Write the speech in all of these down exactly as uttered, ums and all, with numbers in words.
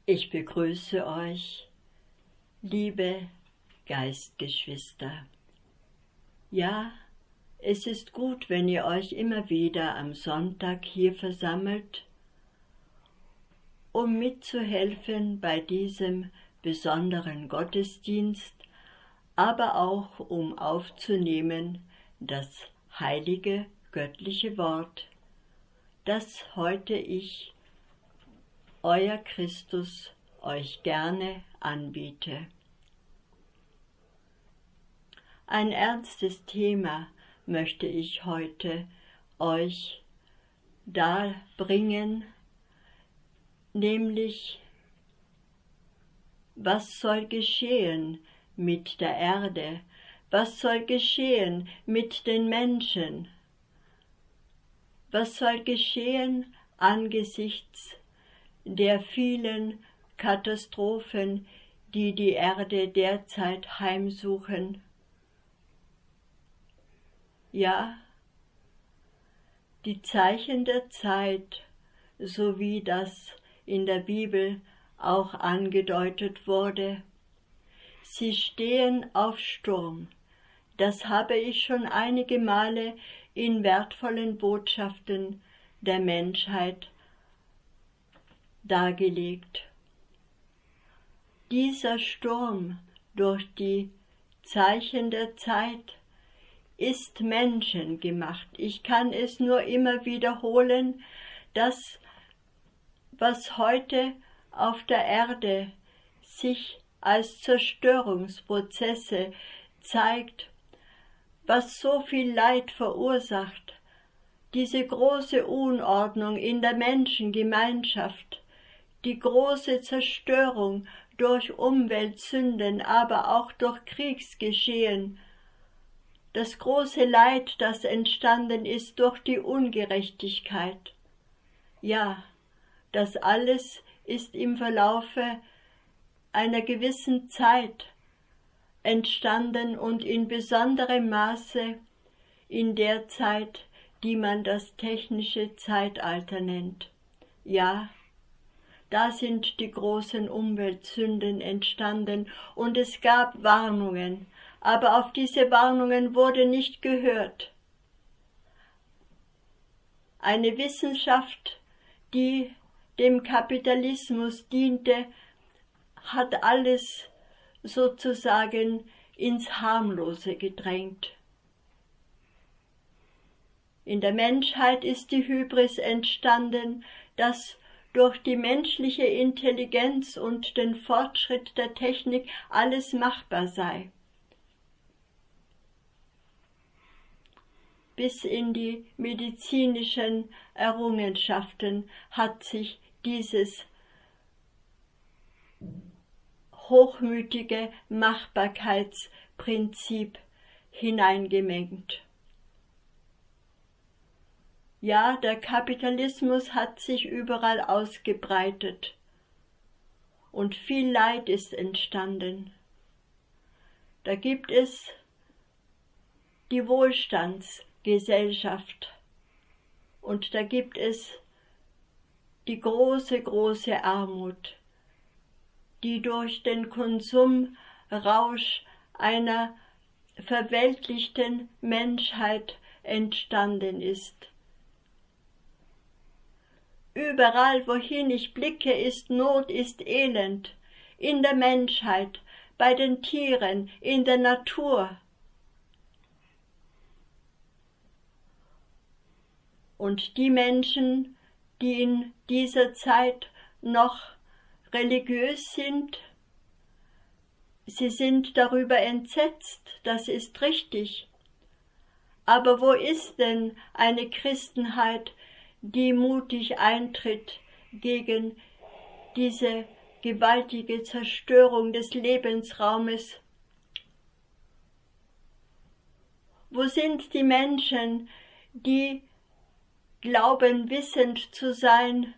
Ich begrüße euch, liebe Geistgeschwister. Ja, es ist gut, wenn ihr euch immer wieder am Sonntag hier versammelt, um mitzuhelfen bei diesem besonderen Gottesdienst, aber auch um aufzunehmen das heilige göttliche Wort, das heute ich, euer Christus, euch gerne anbiete. Ein ernstes Thema möchte ich heute euch darbringen, nämlich was soll geschehen mit der Erde, was soll geschehen mit den Menschen, was soll geschehen angesichts der vielen Katastrophen, die die Erde derzeit heimsuchen. Ja, die Zeichen der Zeit, so wie das in der Bibel auch angedeutet wurde, sie stehen auf Sturm. Das habe ich schon einige Male in wertvollen Botschaften der Menschheit dargelegt. Dieser Sturm durch die Zeichen der Zeit ist menschengemacht. Ich kann es nur immer wiederholen, dass was heute auf der Erde sich als Zerstörungsprozesse zeigt, was so viel Leid verursacht, diese große Unordnung in der Menschengemeinschaft, die große Zerstörung durch Umweltsünden, aber auch durch Kriegsgeschehen, das große Leid, das entstanden ist durch die Ungerechtigkeit. Ja, das alles ist im Verlaufe einer gewissen Zeit entstanden und in besonderem Maße in der Zeit, die man das technische Zeitalter nennt. Ja, da sind die großen Umweltsünden entstanden und es gab Warnungen, aber auf diese Warnungen wurde nicht gehört. Eine Wissenschaft, die dem Kapitalismus diente, hat alles sozusagen ins Harmlose gedrängt. In der Menschheit ist die Hybris entstanden, dass durch die menschliche Intelligenz und den Fortschritt der Technik alles machbar sei. Bis in die medizinischen Errungenschaften hat sich dieses hochmütige Machbarkeitsprinzip hineingemengt. Ja, der Kapitalismus hat sich überall ausgebreitet und viel Leid ist entstanden. Da gibt es die Wohlstandsgesellschaft und da gibt es die große, große Armut, die durch den Konsumrausch einer verweltlichten Menschheit entstanden ist. Überall, wohin ich blicke, ist Not, ist Elend, in der Menschheit, bei den Tieren, in der Natur. Und die Menschen, die in dieser Zeit noch religiös sind, sie sind darüber entsetzt, das ist richtig. Aber wo ist denn eine Christenheit, die mutig eintritt gegen diese gewaltige Zerstörung des Lebensraumes? Wo sind die Menschen, die glauben, wissend zu sein,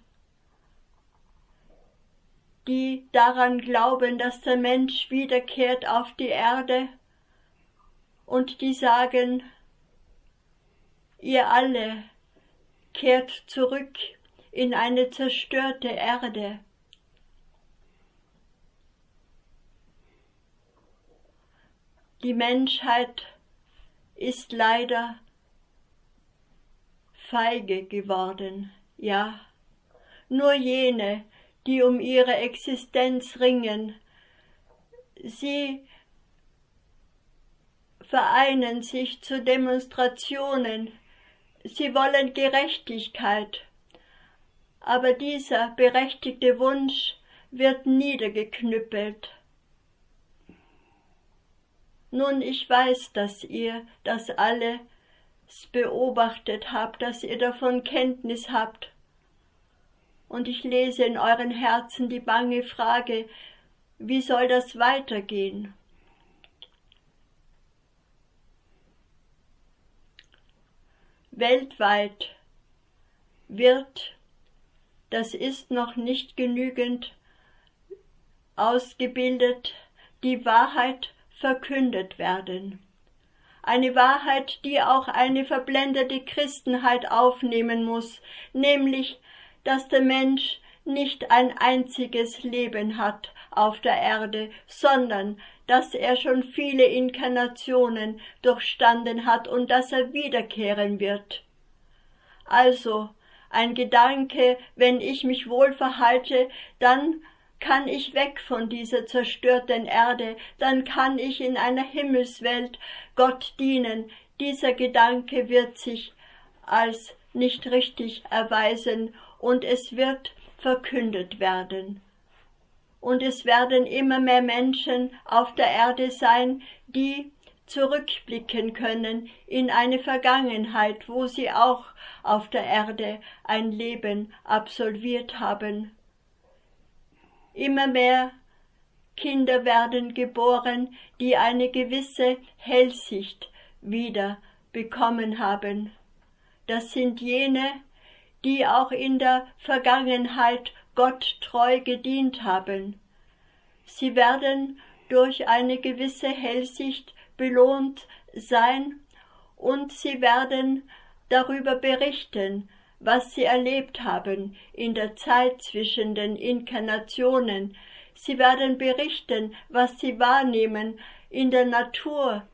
die daran glauben, dass der Mensch wiederkehrt auf die Erde und die sagen, ihr alle kehrt zurück in eine zerstörte Erde. Die Menschheit ist leider feige geworden, ja. Nur jene, die um ihre Existenz ringen, sie vereinen sich zu Demonstrationen, sie wollen Gerechtigkeit, aber dieser berechtigte Wunsch wird niedergeknüppelt. Nun, ich weiß, dass ihr das alles beobachtet habt, dass ihr davon Kenntnis habt. Und ich lese in euren Herzen die bange Frage, wie soll das weitergehen? Weltweit wird, das ist noch nicht genügend ausgebildet, die Wahrheit verkündet werden. Eine Wahrheit, die auch eine verblendete Christenheit aufnehmen muss, nämlich, dass der Mensch nicht ein einziges Leben hat auf der Erde, sondern dass er schon viele Inkarnationen durchstanden hat und dass er wiederkehren wird. Also, ein Gedanke, wenn ich mich wohl verhalte, dann kann ich weg von dieser zerstörten Erde, dann kann ich in einer Himmelswelt Gott dienen. Dieser Gedanke wird sich als nicht richtig erweisen und es wird verkündet werden. Und es werden immer mehr Menschen auf der Erde sein, die zurückblicken können in eine Vergangenheit, wo sie auch auf der Erde ein Leben absolviert haben. Immer mehr Kinder werden geboren, die eine gewisse Hellsicht wieder bekommen haben. Das sind jene, die auch in der Vergangenheit Gott treu gedient haben. Sie werden durch eine gewisse Hellsicht belohnt sein und sie werden darüber berichten, was sie erlebt haben in der Zeit zwischen den Inkarnationen. Sie werden berichten, was sie wahrnehmen in der Natur,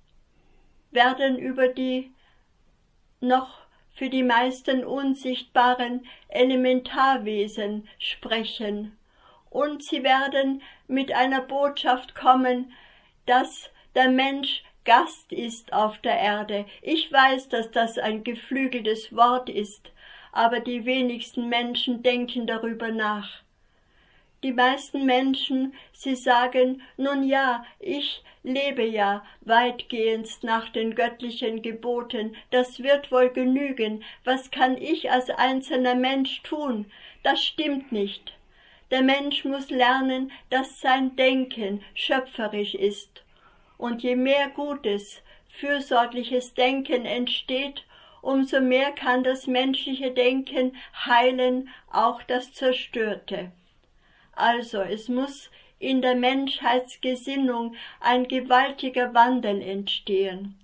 werden über die noch für die meisten unsichtbaren Elementarwesen sprechen. Und sie werden mit einer Botschaft kommen, dass der Mensch Gast ist auf der Erde. Ich weiß, dass das ein geflügeltes Wort ist, aber die wenigsten Menschen denken darüber nach. Die meisten Menschen, sie sagen, nun ja, ich lebe ja weitgehend nach den göttlichen Geboten, das wird wohl genügen, was kann ich als einzelner Mensch tun? Das stimmt nicht. Der Mensch muss lernen, dass sein Denken schöpferisch ist. Und je mehr gutes, fürsorgliches Denken entsteht, umso mehr kann das menschliche Denken heilen, auch das Zerstörte. Also, es muss in der Menschheitsgesinnung ein gewaltiger Wandel entstehen.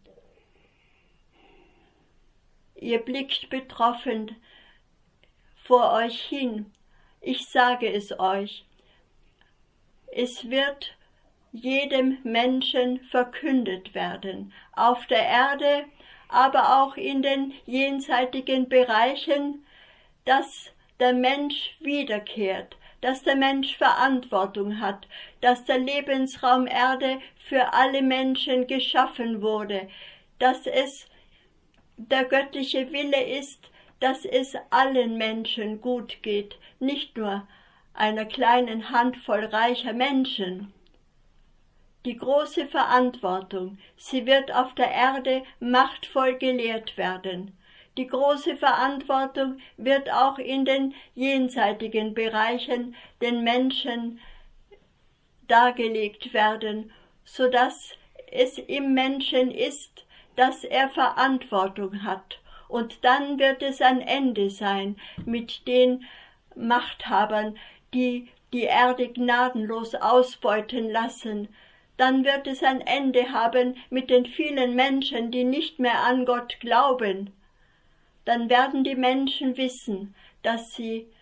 Ihr blickt betroffen vor euch hin. Ich sage es euch. Es wird jedem Menschen verkündet werden, auf der Erde, aber auch in den jenseitigen Bereichen, dass der Mensch wiederkehrt, dass der Mensch Verantwortung hat, dass der Lebensraum Erde für alle Menschen geschaffen wurde, dass es der göttliche Wille ist, dass es allen Menschen gut geht, nicht nur einer kleinen Handvoll reicher Menschen. Die große Verantwortung, sie wird auf der Erde machtvoll gelehrt werden. Die große Verantwortung wird auch in den jenseitigen Bereichen den Menschen dargelegt werden, so dass es im Menschen ist, dass er Verantwortung hat. Und dann wird es ein Ende sein mit den Machthabern, die die Erde gnadenlos ausbeuten lassen. Dann wird es ein Ende haben mit den vielen Menschen, die nicht mehr an Gott glauben. Dann werden die Menschen wissen, dass sie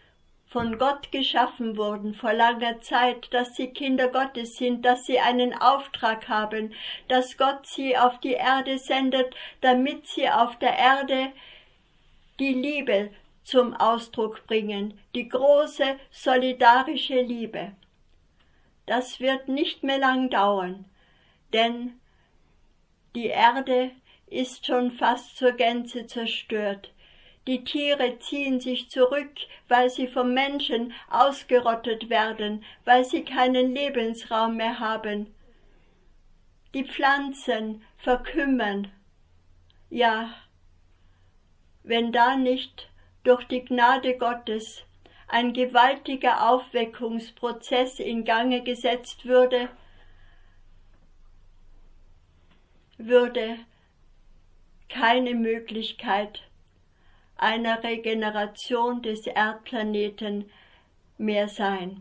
von Gott geschaffen wurden vor langer Zeit, dass sie Kinder Gottes sind, dass sie einen Auftrag haben, dass Gott sie auf die Erde sendet, damit sie auf der Erde die Liebe zum Ausdruck bringen, die große solidarische Liebe. Das wird nicht mehr lang dauern, denn die Erde ist schon fast zur Gänze zerstört. Die Tiere ziehen sich zurück, weil sie vom Menschen ausgerottet werden, weil sie keinen Lebensraum mehr haben. Die Pflanzen verkümmern. Ja, wenn da nicht durch die Gnade Gottes ein gewaltiger Aufweckungsprozess in Gange gesetzt würde, würde keine Möglichkeit einer Regeneration des Erdplaneten mehr sein.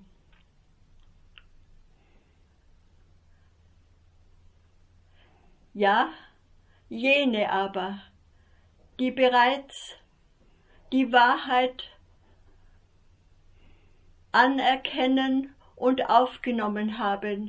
Ja, jene aber, die bereits die Wahrheit anerkennen und aufgenommen haben,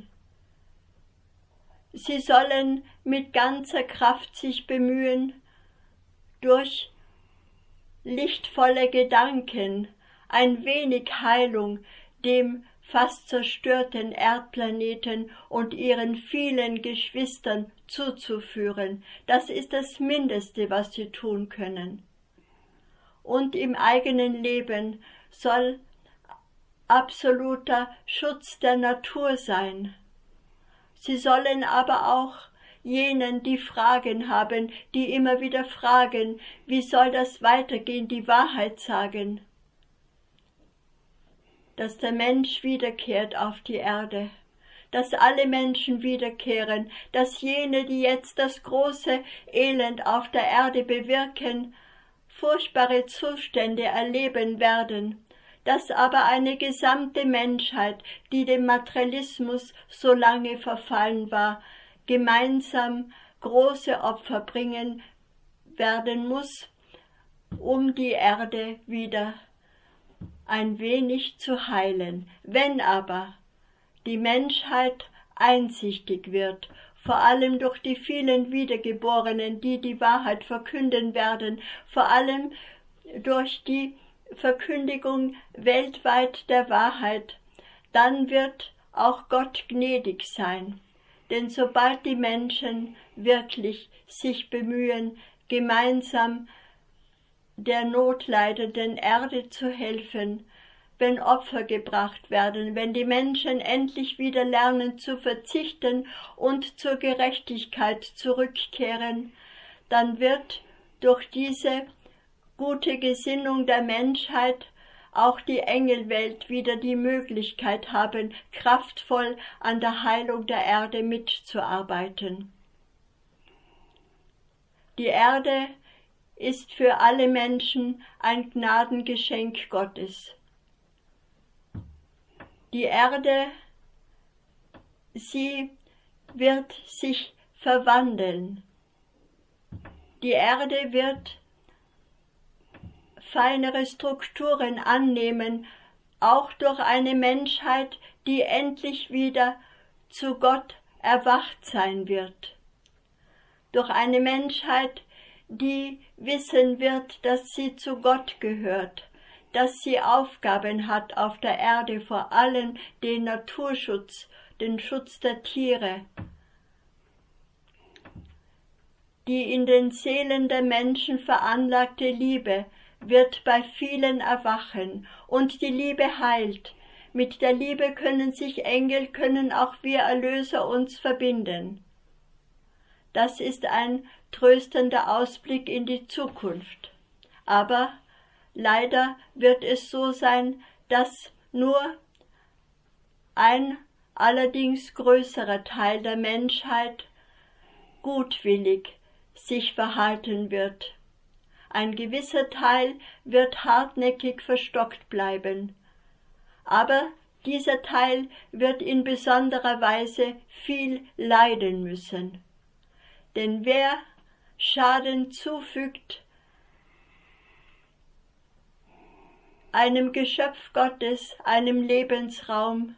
sie sollen mit ganzer Kraft sich bemühen, durch lichtvolle Gedanken ein wenig Heilung dem fast zerstörten Erdplaneten und ihren vielen Geschwistern zuzuführen. Das ist das Mindeste, was sie tun können. Und im eigenen Leben soll absoluter Schutz der Natur sein. Sie sollen aber auch jenen, die Fragen haben, die immer wieder fragen, wie soll das weitergehen, die Wahrheit sagen, dass der Mensch wiederkehrt auf die Erde, dass alle Menschen wiederkehren, dass jene, die jetzt das große Elend auf der Erde bewirken, furchtbare Zustände erleben werden, dass aber eine gesamte Menschheit, die dem Materialismus so lange verfallen war, gemeinsam große Opfer bringen werden muss, um die Erde wieder ein wenig zu heilen. Wenn aber die Menschheit einsichtig wird, vor allem durch die vielen Wiedergeborenen, die die Wahrheit verkünden werden, vor allem durch die Verkündigung weltweit der Wahrheit, dann wird auch Gott gnädig sein. Denn sobald die Menschen wirklich sich bemühen, gemeinsam der notleidenden Erde zu helfen, wenn Opfer gebracht werden, wenn die Menschen endlich wieder lernen zu verzichten und zur Gerechtigkeit zurückkehren, dann wird durch diese gute Gesinnung der Menschheit auch die Engelwelt wieder die Möglichkeit haben, kraftvoll an der Heilung der Erde mitzuarbeiten. Die Erde ist für alle Menschen ein Gnadengeschenk Gottes. Die Erde, sie wird sich verwandeln. Die Erde wird feinere Strukturen annehmen, auch durch eine Menschheit, die endlich wieder zu Gott erwacht sein wird. Durch eine Menschheit, die wissen wird, dass sie zu Gott gehört, dass sie Aufgaben hat auf der Erde, vor allem den Naturschutz, den Schutz der Tiere. Die in den Seelen der Menschen veranlagte Liebe wird bei vielen erwachen, und die Liebe heilt. Mit der Liebe können sich Engel, können auch wir Erlöser uns verbinden. Das ist ein tröstender Ausblick in die Zukunft. Aber leider wird es so sein, dass nur ein allerdings größerer Teil der Menschheit gutwillig sich verhalten wird. Ein gewisser Teil wird hartnäckig verstockt bleiben, aber dieser Teil wird in besonderer Weise viel leiden müssen. Denn wer Schaden zufügt einem Geschöpf Gottes, einem Lebensraum,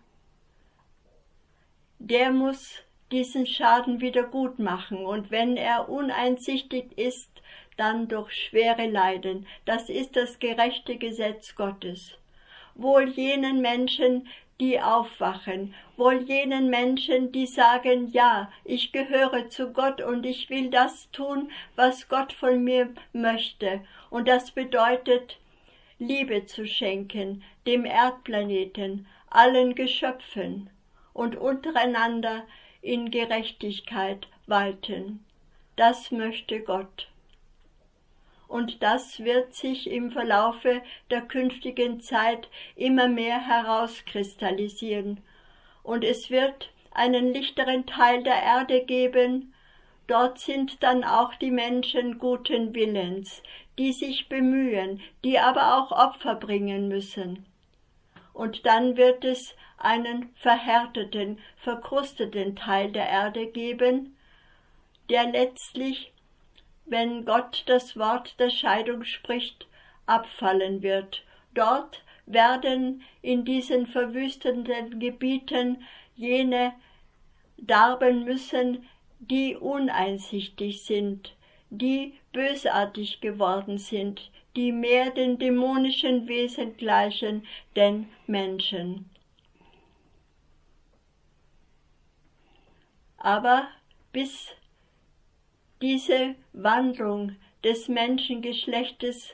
der muss diesen Schaden wieder gut machen, und wenn er uneinsichtig ist, dann durch schwere Leiden. Das ist das gerechte Gesetz Gottes. Wohl jenen Menschen, die aufwachen, wohl jenen Menschen, die sagen, ja, ich gehöre zu Gott und ich will das tun, was Gott von mir möchte. Und das bedeutet, Liebe zu schenken, dem Erdplaneten, allen Geschöpfen und untereinander in Gerechtigkeit walten. Das möchte Gott. Und das wird sich im Verlaufe der künftigen Zeit immer mehr herauskristallisieren. Und es wird einen lichteren Teil der Erde geben. Dort sind dann auch die Menschen guten Willens, die sich bemühen, die aber auch Opfer bringen müssen. Und dann wird es einen verhärteten, verkrusteten Teil der Erde geben, der letztlich, wenn Gott das Wort der Scheidung spricht, abfallen wird. Dort werden in diesen verwüsteten Gebieten jene darben müssen, die uneinsichtig sind, die bösartig geworden sind, die mehr den dämonischen Wesen gleichen denn Menschen. Aber bis diese Wandlung des Menschengeschlechtes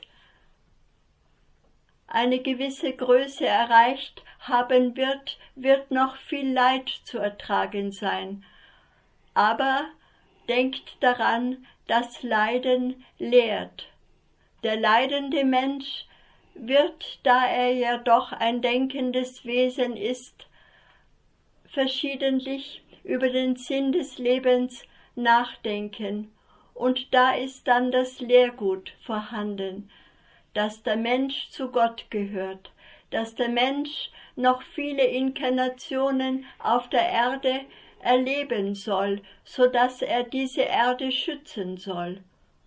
eine gewisse Größe erreicht haben wird, wird noch viel Leid zu ertragen sein. Aber denkt daran, das Leiden lehrt. Der leidende Mensch wird, da er ja doch ein denkendes Wesen ist, verschiedentlich über den Sinn des Lebens nachdenken. Und da ist dann das Lehrgut vorhanden, dass der Mensch zu Gott gehört, dass der Mensch noch viele Inkarnationen auf der Erde erleben soll, so dass er diese Erde schützen soll.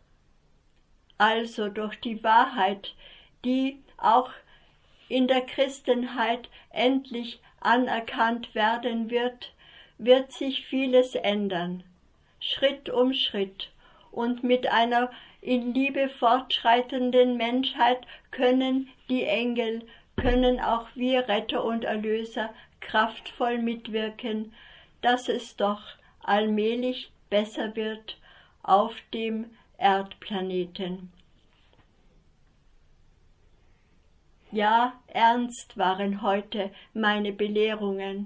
Also durch die Wahrheit, die auch in der Christenheit endlich anerkannt werden wird, wird sich vieles ändern, Schritt um Schritt. Und mit einer in Liebe fortschreitenden Menschheit können die Engel, können auch wir Retter und Erlöser kraftvoll mitwirken, dass es doch allmählich besser wird auf dem Erdplaneten. Ja, ernst waren heute meine Belehrungen,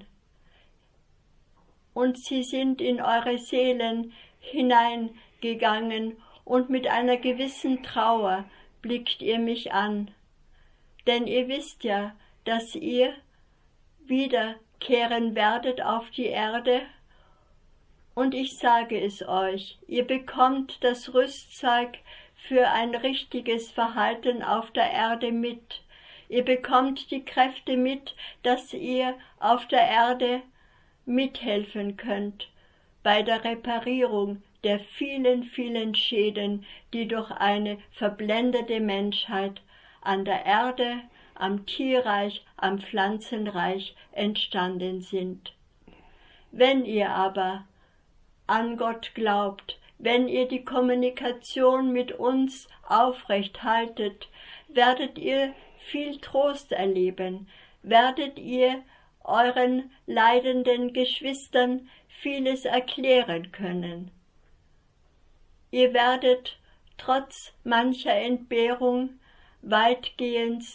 und sie sind in eure Seelen hineingegangen, und mit einer gewissen Trauer blickt ihr mich an, denn ihr wisst ja, dass ihr wiederkehren werdet auf die Erde, und ich sage es euch, ihr bekommt das Rüstzeug für ein richtiges Verhalten auf der Erde mit. Ihr bekommt die Kräfte mit, dass ihr auf der Erde mithelfen könnt bei der Reparierung der vielen, vielen Schäden, die durch eine verblendete Menschheit an der Erde, am Tierreich, am Pflanzenreich entstanden sind. Wenn ihr aber an Gott glaubt, wenn ihr die Kommunikation mit uns aufrecht haltet, werdet ihr viel Trost erleben, werdet ihr euren leidenden Geschwistern vieles erklären können. Ihr werdet trotz mancher Entbehrung weitgehend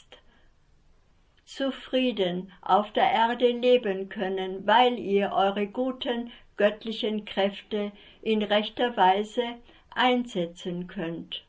zufrieden auf der Erde leben können, weil ihr eure guten göttlichen Kräfte in rechter Weise einsetzen könnt.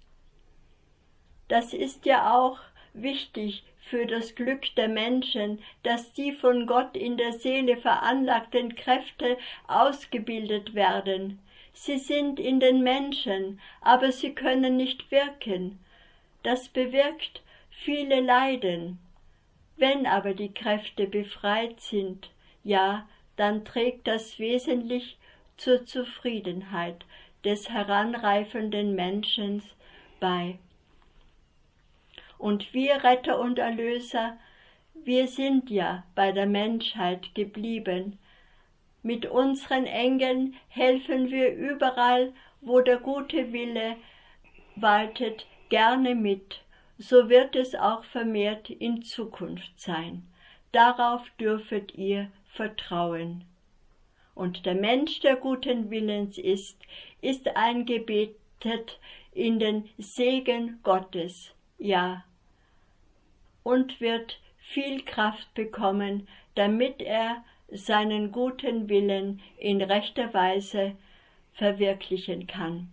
Das ist ja auch wichtig für das Glück der Menschen, dass die von Gott in der Seele veranlagten Kräfte ausgebildet werden. Sie sind in den Menschen, aber sie können nicht wirken. Das bewirkt viele Leiden. Wenn aber die Kräfte befreit sind, ja, dann trägt das wesentlich zur Zufriedenheit des heranreifenden Menschen bei. Und wir Retter und Erlöser, wir sind ja bei der Menschheit geblieben. Mit unseren Engeln helfen wir überall, wo der gute Wille waltet, gerne mit. So wird es auch vermehrt in Zukunft sein. Darauf dürfet ihr vertrauen. Und der Mensch, der guten Willens ist, ist eingebetet in den Segen Gottes, ja, und wird viel Kraft bekommen, damit er seinen guten Willen in rechter Weise verwirklichen kann.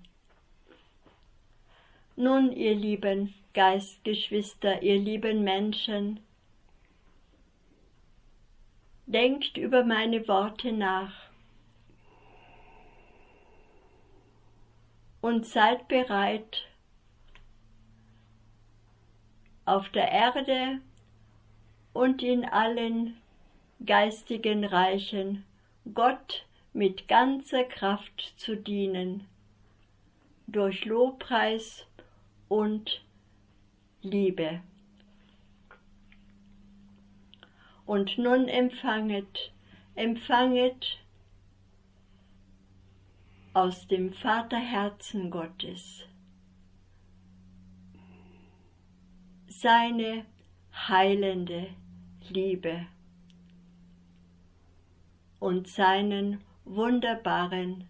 Nun, ihr lieben Geistgeschwister, ihr lieben Menschen, denkt über meine Worte nach und seid bereit, auf der Erde und in allen geistigen Reichen Gott mit ganzer Kraft zu dienen, durch Lobpreis und Liebe. Und nun empfanget, empfanget aus dem Vaterherzen Gottes seine heilende Liebe und seinen wunderbaren,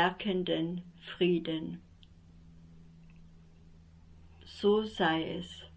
stärkenden Frieden. So sei es.